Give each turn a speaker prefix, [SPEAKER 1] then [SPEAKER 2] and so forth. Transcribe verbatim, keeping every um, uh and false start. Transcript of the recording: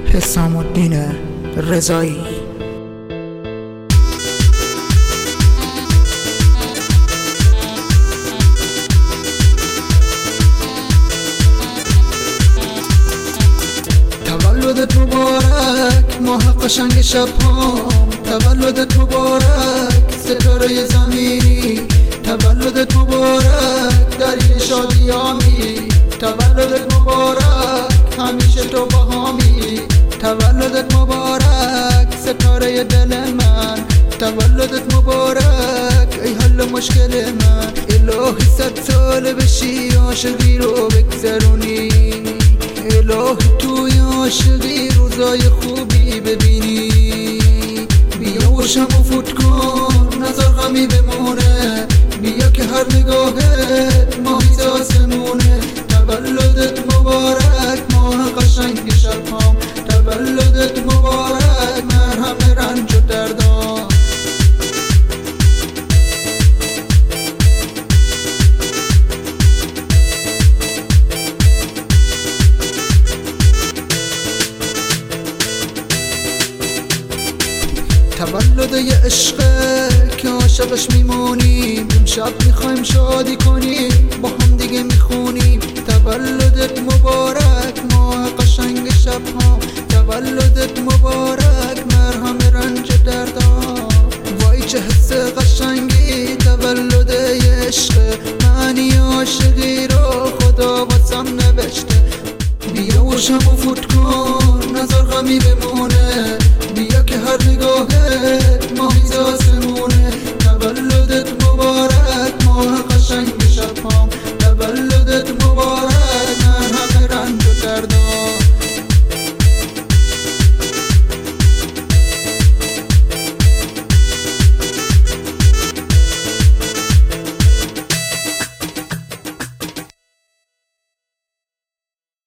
[SPEAKER 1] حسام الدین رضایی.
[SPEAKER 2] تولدت مبارک ماه قشنگ شب‌هام، تولدت مبارک ستاره زمینی، تولدت مبارک دلیل شادیامی، تولدت مبارک همیشه تو باهامی، تولدت مبارک ستاره دل من، تولدت مبارک ای حل مشکل من. الهی صد سال بشی عاشقی رو بگذرونی، الهی توی عاشقی روزای خوبی ببینی. بیا و شمو فوت کن نظر غمی بمونه، بیا که هر نگاهت ماهی آسمونه. تولدت مبارک ماه قشنگ شب‌هام، تولدت مبارک مرهم رنج و دردام. تولد یه عشقه که عاشقش میمونیم، امشب میخوایم شادی کنیم با هم دیگه میخونیم. تولدت مبارک ماه قشنگ شب‌هام، تولدت مبارک مرهم رنج دردام. وای چه حس قشنگی تولد یه عشقه، معنی عاشقی رو خدا واسم نوشته. بیا و شمو فوت کن نظر غمی به